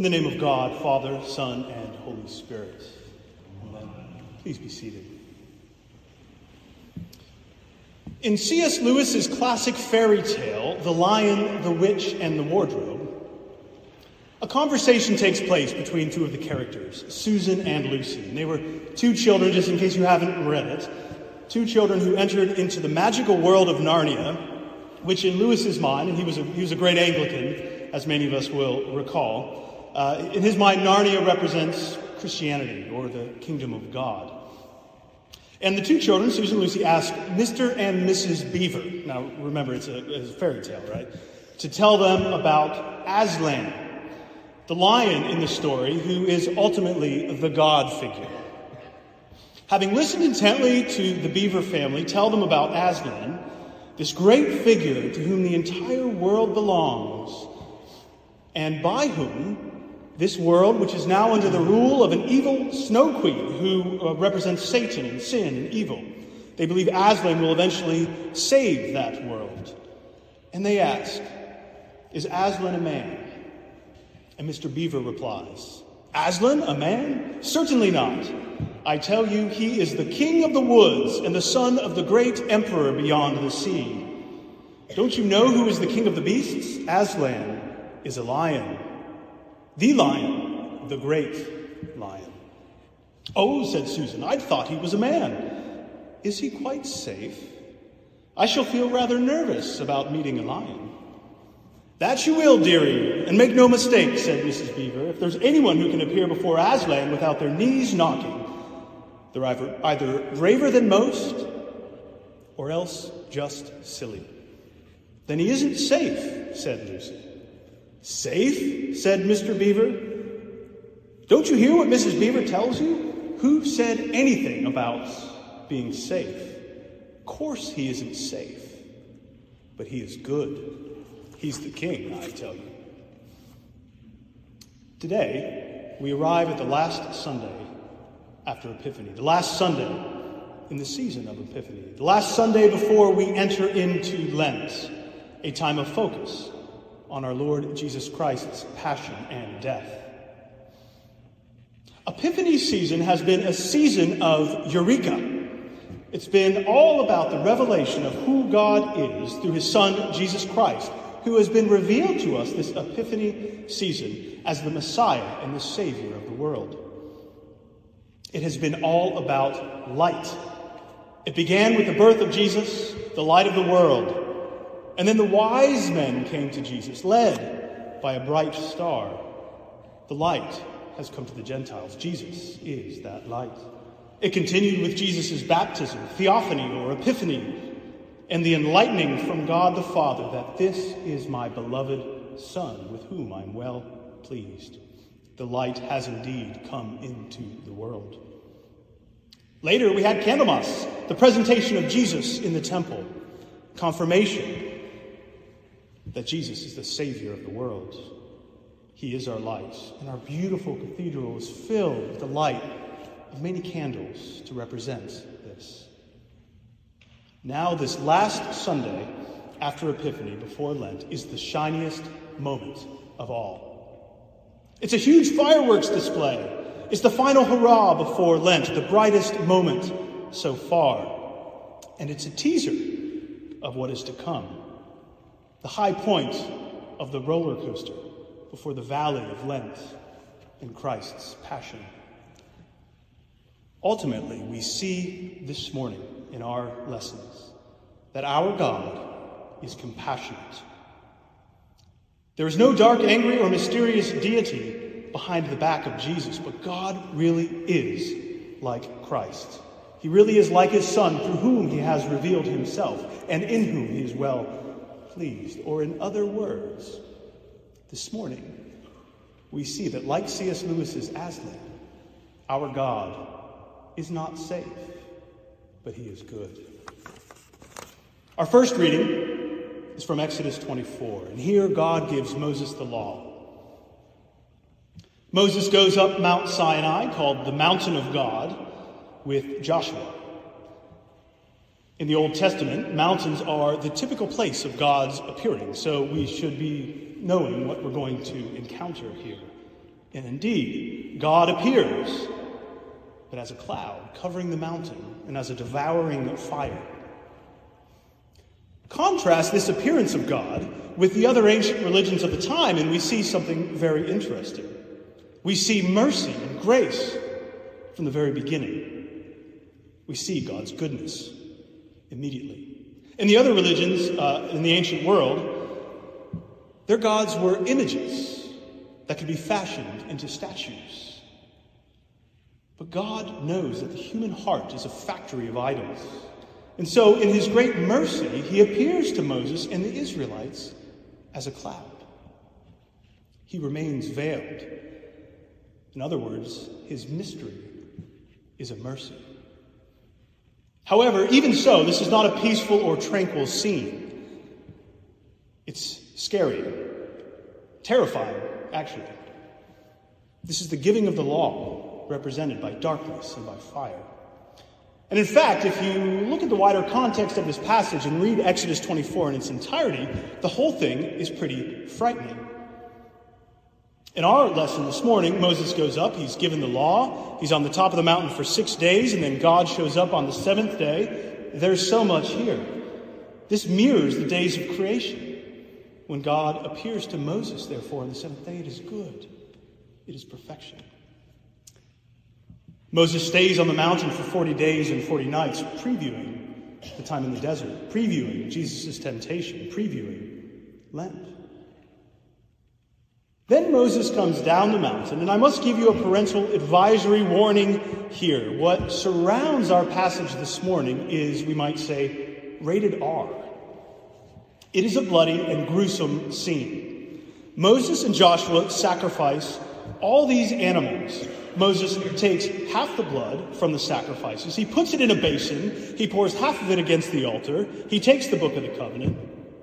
In the name of God, Father, Son, and Holy Spirit. Amen. Please be seated. In C.S. Lewis's classic fairy tale, The Lion, the Witch, and the Wardrobe, a conversation takes place between two of the characters, Susan and Lucy. And they were two children, just in case you haven't read it, two children who entered into the magical world of Narnia, which in Lewis's mind, and he was a great Anglican, as many of us will recall, in his mind, Narnia represents Christianity, or the kingdom of God. And the two children, Susan and Lucy, ask Mr. and Mrs. Beaver, now remember it's a fairy tale, right, to tell them about Aslan, the lion in the story, who is ultimately the God figure. Having listened intently to the Beaver family tell them about Aslan, this great figure to whom the entire world belongs, and by whom this world, which is now under the rule of an evil snow queen who represents Satan and sin and evil, they believe Aslan will eventually save that world. And they ask, is Aslan a man? And Mr. Beaver replies, Aslan, a man? Certainly not. I tell you, he is the king of the woods and the son of the great emperor beyond the sea. Don't you know who is the king of the beasts? Aslan is a lion. The lion, the great lion. Oh, said Susan, I'd thought he was a man. Is he quite safe? I shall feel rather nervous about meeting a lion. That you will, dearie, and make no mistake, said Mrs. Beaver. If there's anyone who can appear before Aslan without their knees knocking, they're either braver than most, or else just silly. Then he isn't safe, said Lucy. Safe? Said Mr. Beaver. Don't you hear what Mrs. Beaver tells you? Who said anything about being safe? Of course he isn't safe, but he is good. He's the king, I tell you. Today, we arrive at the last Sunday after Epiphany, the last Sunday in the season of Epiphany, the last Sunday before we enter into Lent, a time of focus on our Lord Jesus Christ's passion and death. Epiphany season has been a season of Eureka. It's been all about the revelation of who God is through his Son, Jesus Christ, who has been revealed to us this Epiphany season as the Messiah and the Savior of the world. It has been all about light. It began with the birth of Jesus, the light of the world. And then the wise men came to Jesus, led by a bright star. The light has come to the Gentiles. Jesus is that light. It continued with Jesus' baptism, theophany or epiphany, and the enlightening from God the Father that this is my beloved Son, with whom I'm well pleased. The light has indeed come into the world. Later we had Candlemas, the presentation of Jesus in the temple, confirmation that Jesus is the Savior of the world. He is our light, and our beautiful cathedral is filled with the light of many candles to represent this. Now, this last Sunday after Epiphany, before Lent, is the shiniest moment of all. It's a huge fireworks display. It's the final hurrah before Lent, the brightest moment so far. And it's a teaser of what is to come. The high point of the roller coaster before the valley of Lent and Christ's passion. Ultimately, we see this morning in our lessons that our God is compassionate. There is no dark, angry, or mysterious deity behind the back of Jesus, but God really is like Christ. He really is like his Son, through whom he has revealed himself, and in whom he is well pleased. Or in other words, this morning, we see that like C.S. Lewis's Aslan, our God is not safe, but he is good. Our first reading is from Exodus 24, and here God gives Moses the law. Moses goes up Mount Sinai, called the Mountain of God, with Joshua. In the Old Testament, mountains are the typical place of God's appearing, so we should be knowing what we're going to encounter here. And indeed, God appears, but as a cloud covering the mountain and as a devouring fire. Contrast this appearance of God with the other ancient religions of the time, and we see something very interesting. We see mercy and grace from the very beginning. We see God's goodness immediately. In the other religions in the ancient world, their gods were images that could be fashioned into statues. But God knows that the human heart is a factory of idols. And so in his great mercy, he appears to Moses and the Israelites as a cloud. He remains veiled. In other words, his mystery is a mercy. However, even so, this is not a peaceful or tranquil scene. It's scary, terrifying, actually. This is the giving of the law, represented by darkness and by fire. And in fact, if you look at the wider context of this passage and read Exodus 24 in its entirety, the whole thing is pretty frightening. In our lesson this morning, Moses goes up, he's given the law, he's on the top of the mountain for 6 days, and then God shows up on the 7th day. There's so much here. This mirrors the days of creation. When God appears to Moses, therefore, on the 7th day, it is good. It is perfection. Moses stays on the mountain for 40 days and 40 nights, previewing the time in the desert, previewing Jesus' temptation, previewing Lent. Then Moses comes down the mountain, and I must give you a parental advisory warning here. What surrounds our passage this morning is, we might say, rated R. It is a bloody and gruesome scene. Moses and Joshua sacrifice all these animals. Moses takes half the blood from the sacrifices. He puts it in a basin. He pours half of it against the altar. He takes the book of the covenant.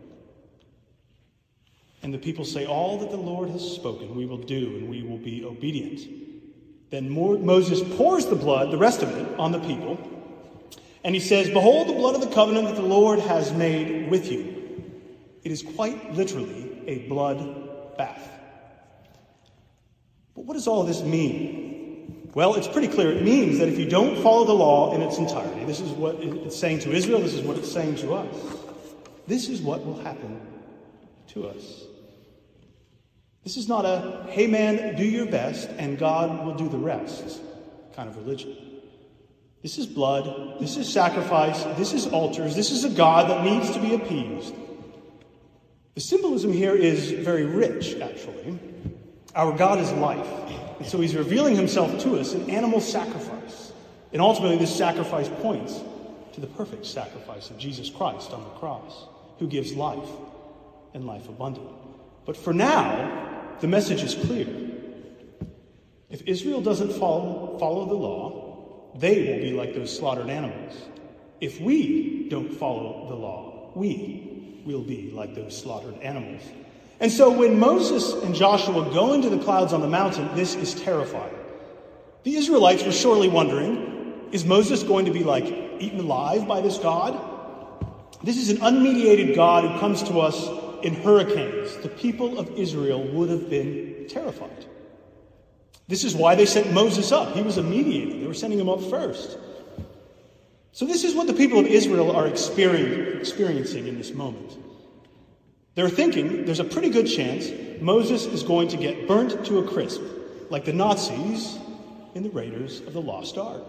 And the people say, all that the Lord has spoken we will do, and we will be obedient. Then Moses pours the blood, the rest of it, on the people. And he says, behold the blood of the covenant that the Lord has made with you. It is quite literally a blood bath. But what does all this mean? Well, it's pretty clear. It means that if you don't follow the law in its entirety, this is what it's saying to Israel, this is what it's saying to us. This is what will happen to us. This is not a, hey man, do your best and God will do the rest kind of religion. This is blood, this is sacrifice, this is altars, this is a God that needs to be appeased. The symbolism here is very rich, actually. Our God is life, and so he's revealing himself to us in animal sacrifice. And ultimately this sacrifice points to the perfect sacrifice of Jesus Christ on the cross, who gives life and life abundant. But for now, the message is clear. If Israel doesn't follow the law, they will be like those slaughtered animals. If we don't follow the law, we will be like those slaughtered animals. And so when Moses and Joshua go into the clouds on the mountain, this is terrifying. The Israelites were surely wondering, is Moses going to be eaten alive by this God? This is an unmediated God who comes to us in hurricanes. The people of Israel would have been terrified. This is why they sent Moses up. He was a mediator. They were sending him up first. So this is what the people of Israel are experiencing in this moment. They're thinking there's a pretty good chance Moses is going to get burnt to a crisp, like the Nazis in the Raiders of the Lost Ark.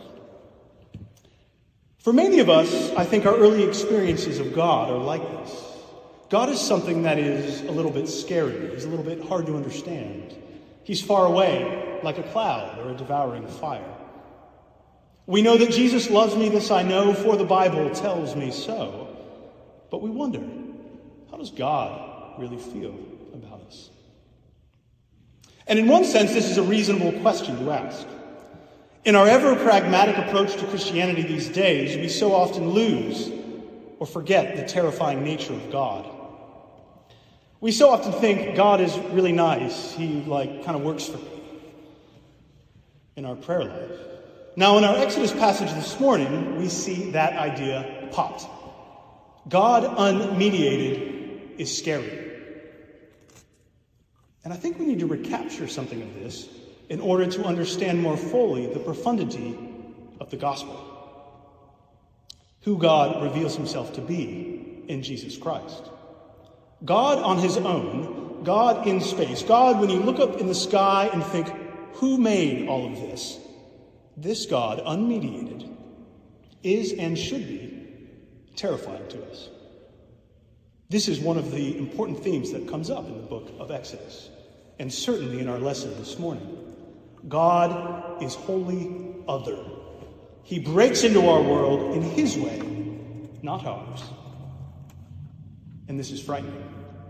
For many of us, I think our early experiences of God are like this. God is something that is a little bit scary. He's a little bit hard to understand. He's far away, like a cloud or a devouring fire. We know that Jesus loves me, this I know, for the Bible tells me so. But we wonder, how does God really feel about us? And in one sense, this is a reasonable question to ask. In our ever-pragmatic approach to Christianity these days, we so often lose or forget the terrifying nature of God. We so often think God is really nice. He kind of works for me in our prayer life. Now, in our Exodus passage this morning, we see that idea popped. God unmediated is scary. And I think we need to recapture something of this in order to understand more fully the profundity of the gospel. Who God reveals himself to be in Jesus Christ. God on his own, God in space, God when you look up in the sky and think, who made all of this? This God, unmediated, is and should be terrifying to us. This is one of the important themes that comes up in the book of Exodus, and certainly in our lesson this morning. God is wholly other. He breaks into our world in his way, not ours. And this is frightening.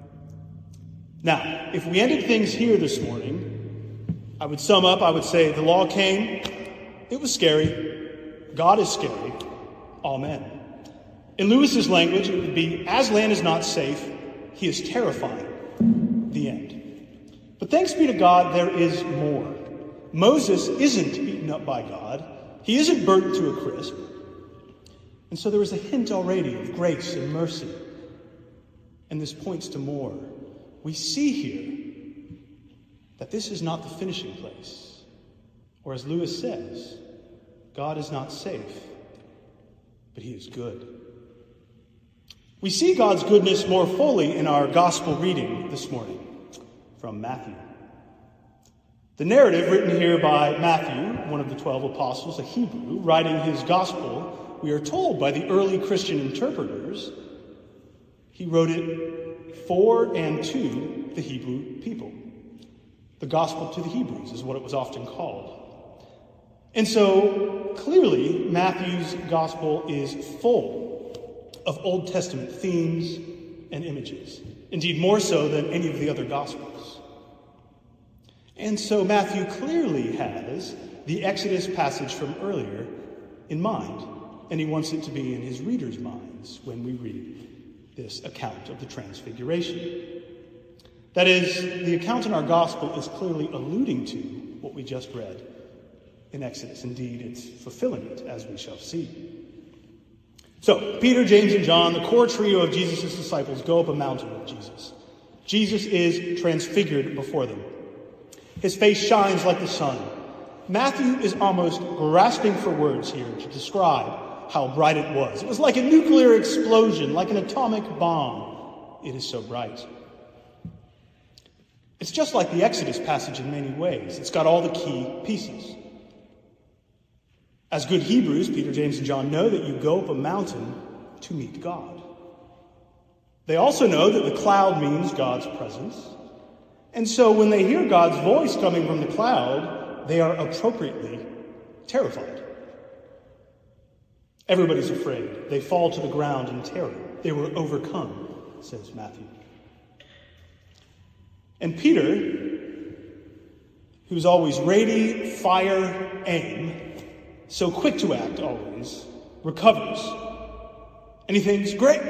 Now, if we ended things here this morning, I would sum up, I would say the law came, it was scary, God is scary, amen. In Lewis's language, it would be, Aslan is not safe, he is terrifying, the end. But thanks be to God, there is more. Moses isn't beaten up by God. He isn't burnt to a crisp. And so there is a hint already of grace and mercy. And this points to more. We see here that this is not the finishing place. Or as Lewis says, God is not safe, but he is good. We see God's goodness more fully in our gospel reading this morning from Matthew. The narrative written here by Matthew, one of the 12 apostles, a Hebrew, writing his gospel, we are told by the early Christian interpreters, he wrote it for and to the Hebrew people. The gospel to the Hebrews is what it was often called. And so, clearly, Matthew's gospel is full of Old Testament themes and images. Indeed, more so than any of the other gospels. And so Matthew clearly has the Exodus passage from earlier in mind, and he wants it to be in his readers' minds when we read this account of the Transfiguration. That is, the account in our gospel is clearly alluding to what we just read in Exodus. Indeed, it's fulfilling it, as we shall see. So, Peter, James, and John, the core trio of Jesus' disciples, go up a mountain with Jesus. Jesus is transfigured before them. His face shines like the sun. Matthew is almost grasping for words here to describe how bright it was. It was like a nuclear explosion, like an atomic bomb. It is so bright. It's just like the Exodus passage in many ways. It's got all the key pieces. As good Hebrews, Peter, James, and John know that you go up a mountain to meet God. They also know that the cloud means God's presence. And so when they hear God's voice coming from the cloud, they are appropriately terrified. Everybody's afraid. They fall to the ground in terror. They were overcome, says Matthew. And Peter, who's always ready, fire, aim, so quick to act always, recovers. And he thinks, great.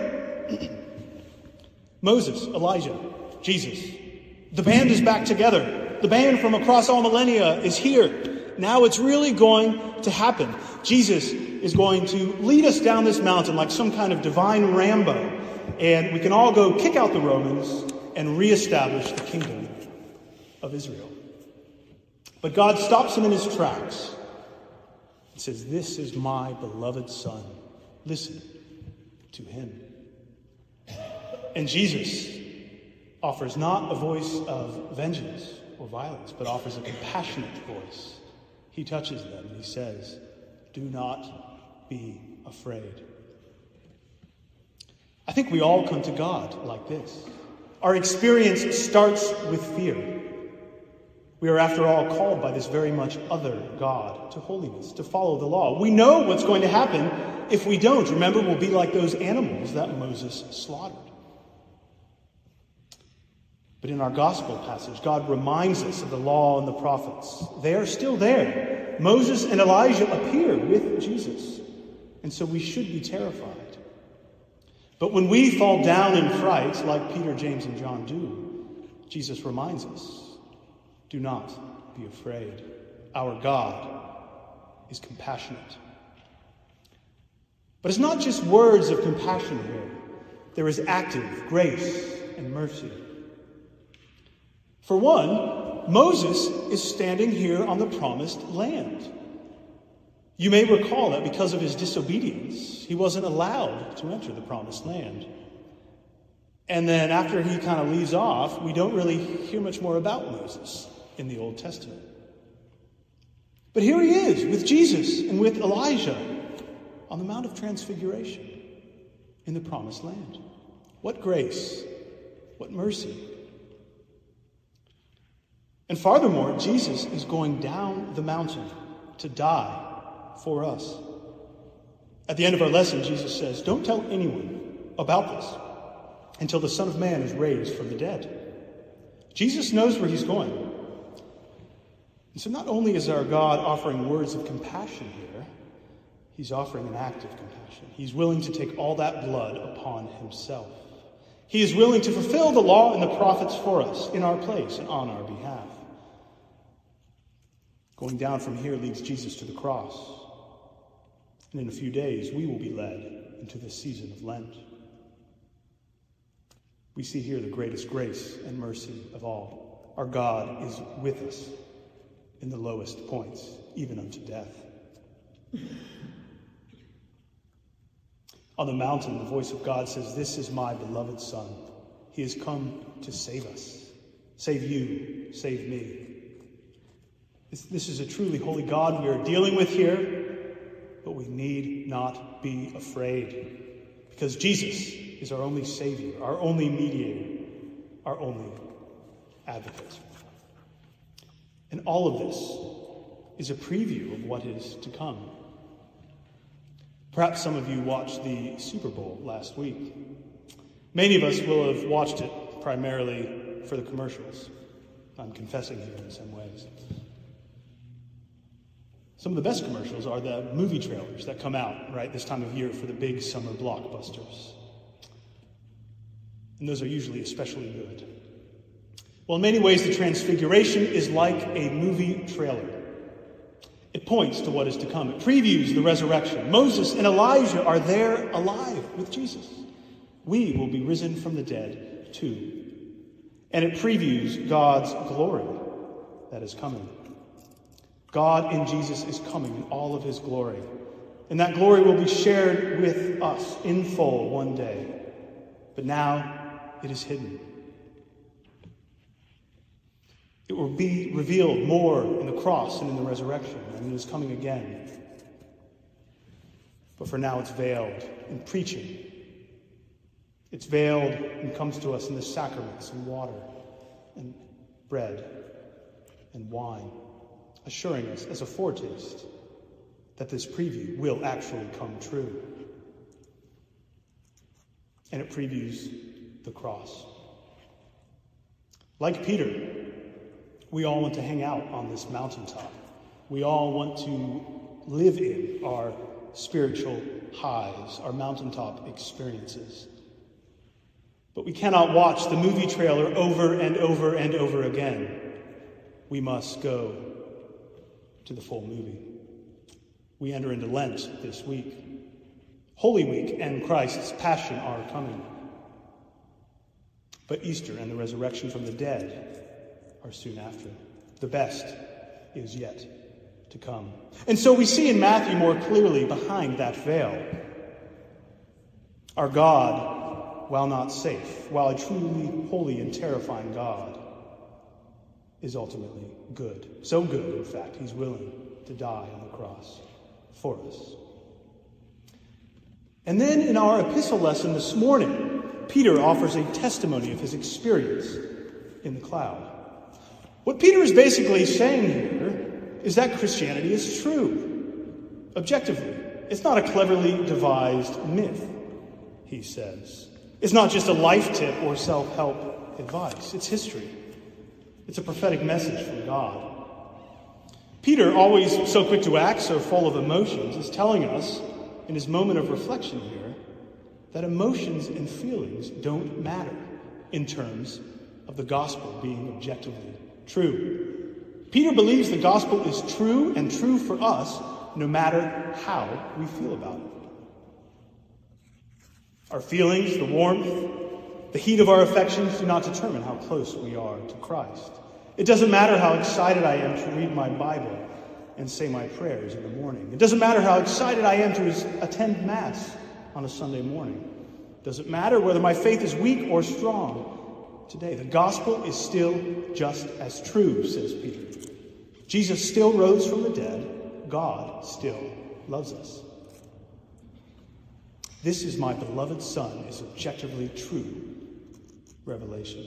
Moses, Elijah, Jesus. The band is back together. The band from across all millennia is here. Now it's really going to happen. Jesus is going to lead us down this mountain like some kind of divine Rambo. And we can all go kick out the Romans and reestablish the kingdom of Israel. But God stops him in his tracks and says, this is my beloved son. Listen to him. And Jesus offers not a voice of vengeance or violence, but offers a compassionate voice. He touches them and he says, do not be afraid. I think we all come to God like this. Our experience starts with fear. We are, after all, called by this very much other God to holiness, to follow the law. We know what's going to happen if we don't. Remember, we'll be like those animals that Moses slaughtered. But in our gospel passage, God reminds us of the law and the prophets. They are still there. Moses and Elijah appear with Jesus. And so we should be terrified. But when we fall down in fright, like Peter, James, and John do, Jesus reminds us, do not be afraid. Our God is compassionate. But it's not just words of compassion here. There is active grace and mercy. For one, Moses is standing here on the promised land. You may recall that because of his disobedience, he wasn't allowed to enter the promised land. And then after he kind of leaves off, we don't really hear much more about Moses in the Old Testament. But here he is with Jesus and with Elijah on the Mount of Transfiguration in the promised land. What grace, what mercy. And furthermore, Jesus is going down the mountain to die for us. At the end of our lesson, Jesus says, "Don't tell anyone about this until the Son of Man is raised from the dead." Jesus knows where he's going. And so not only is our God offering words of compassion here, he's offering an act of compassion. He's willing to take all that blood upon himself. He is willing to fulfill the law and the prophets for us in our place and on our behalf. Going down from here leads Jesus to the cross. And in a few days, we will be led into the season of Lent. We see here the greatest grace and mercy of all. Our God is with us in the lowest points, even unto death. On the mountain, the voice of God says, "This is my beloved Son. He has come to save us. Save you, save me." This is a truly holy God we are dealing with here, but we need not be afraid, because Jesus is our only Savior, our only mediator, our only advocate. And all of this is a preview of what is to come. Perhaps some of you watched the Super Bowl last week. Many of us will have watched it primarily for the commercials. I'm confessing here in some ways. Some of the best commercials are the movie trailers that come out right this time of year for the big summer blockbusters. And those are usually especially good. Well, in many ways, the Transfiguration is like a movie trailer. It points to what is to come. It previews the resurrection. Moses and Elijah are there alive with Jesus. We will be risen from the dead too. And it previews God's glory that is coming. God in Jesus is coming in all of his glory. And that glory will be shared with us in full one day. But now it is hidden. It will be revealed more in the cross and in the resurrection, and it is coming again. But for now it's veiled in preaching. It's veiled and comes to us in the sacraments and water and bread and wine, assuring us as a foretaste that this preview will actually come true. And it previews the cross. Like Peter, we all want to hang out on this mountaintop. We all want to live in our spiritual highs, our mountaintop experiences. But we cannot watch the movie trailer over and over and over again. We must go to the full movie. We enter into Lent this week. Holy Week and Christ's Passion are coming. But Easter and the resurrection from the dead are soon after. The best is yet to come. And so we see in Matthew more clearly behind that veil. Our God, while not safe, while a truly holy and terrifying God, is ultimately good. So good, in fact, he's willing to die on the cross for us. And then in our epistle lesson this morning, Peter offers a testimony of his experience in the cloud. What Peter is basically saying here is that Christianity is true, objectively. It's not a cleverly devised myth, he says. It's not just a life tip or self-help advice. It's history. It's a prophetic message from God. Peter, always so quick to act, so full of emotions, is telling us in his moment of reflection here that emotions and feelings don't matter in terms of the gospel being objectively true. Peter believes the gospel is true and true for us no matter how we feel about it. Our feelings, the warmth, the heat of our affections do not determine how close we are to Christ. It doesn't matter how excited I am to read my Bible and say my prayers in the morning. It doesn't matter how excited I am to attend Mass on a Sunday morning. It doesn't matter whether my faith is weak or strong today. The gospel is still just as true, says Peter. Jesus still rose from the dead. God still loves us. This is my beloved Son is objectively true revelation.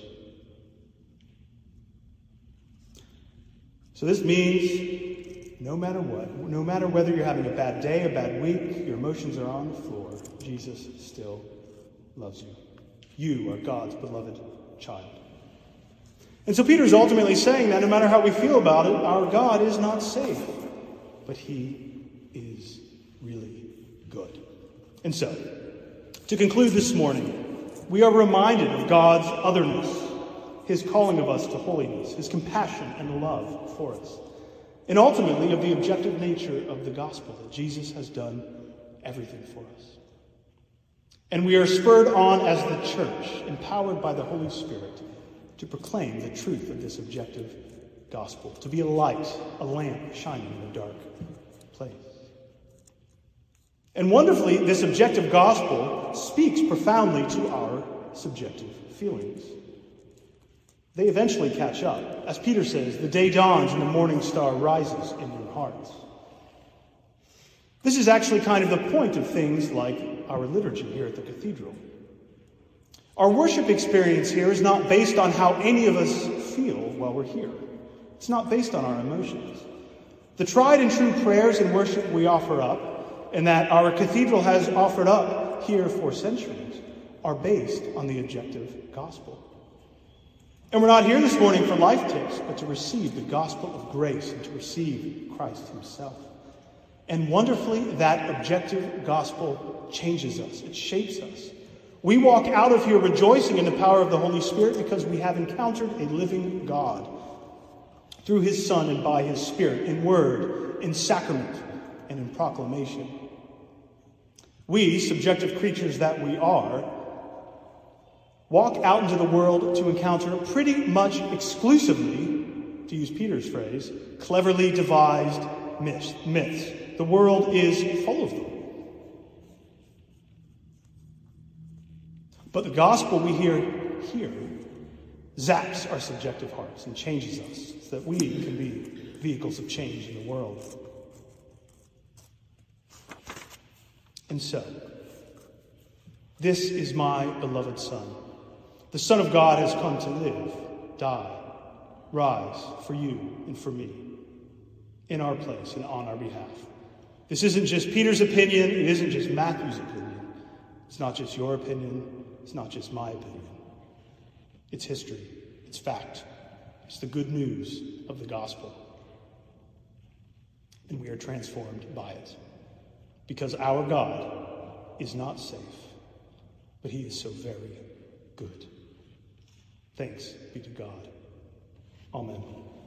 So this means no matter what, no matter whether you're having a bad day, a bad week, your emotions are on the floor, Jesus still loves you. You are God's beloved child. And so Peter is ultimately saying that no matter how we feel about it, our God is not safe, but he is really good. And so, to conclude this morning, we are reminded of God's otherness, his calling of us to holiness, his compassion and love for us, and ultimately of the objective nature of the gospel, that Jesus has done everything for us. And we are spurred on as the church, empowered by the Holy Spirit, to proclaim the truth of this objective gospel, to be a light, a lamp shining in a dark place. And wonderfully, this objective gospel speaks profoundly to our subjective feelings. They eventually catch up. As Peter says, the day dawns and the morning star rises in your hearts. This is actually kind of the point of things like our liturgy here at the cathedral. Our worship experience here is not based on how any of us feel while we're here. It's not based on our emotions. The tried and true prayers and worship we offer up, and that our cathedral has offered up here for centuries, are based on the objective gospel. And we're not here this morning for life tips, but to receive the gospel of grace and to receive Christ himself. And wonderfully, that objective gospel changes us. It shapes us. We walk out of here rejoicing in the power of the Holy Spirit because we have encountered a living God through his Son and by his Spirit, in word, in sacrament, and in proclamation. We, subjective creatures that we are, walk out into the world to encounter pretty much exclusively, to use Peter's phrase, cleverly devised myths. The world is full of them. But the gospel we hear here zaps our subjective hearts and changes us so that we can be vehicles of change in the world. And so, this is my beloved Son. The Son of God has come to live, die, rise for you and for me, in our place and on our behalf. This isn't just Peter's opinion. It isn't just Matthew's opinion. It's not just your opinion. It's not just my opinion. It's history. It's fact. It's the good news of the gospel. And we are transformed by it. Because our God is not safe, but he is so very good. Thanks be to God. Amen.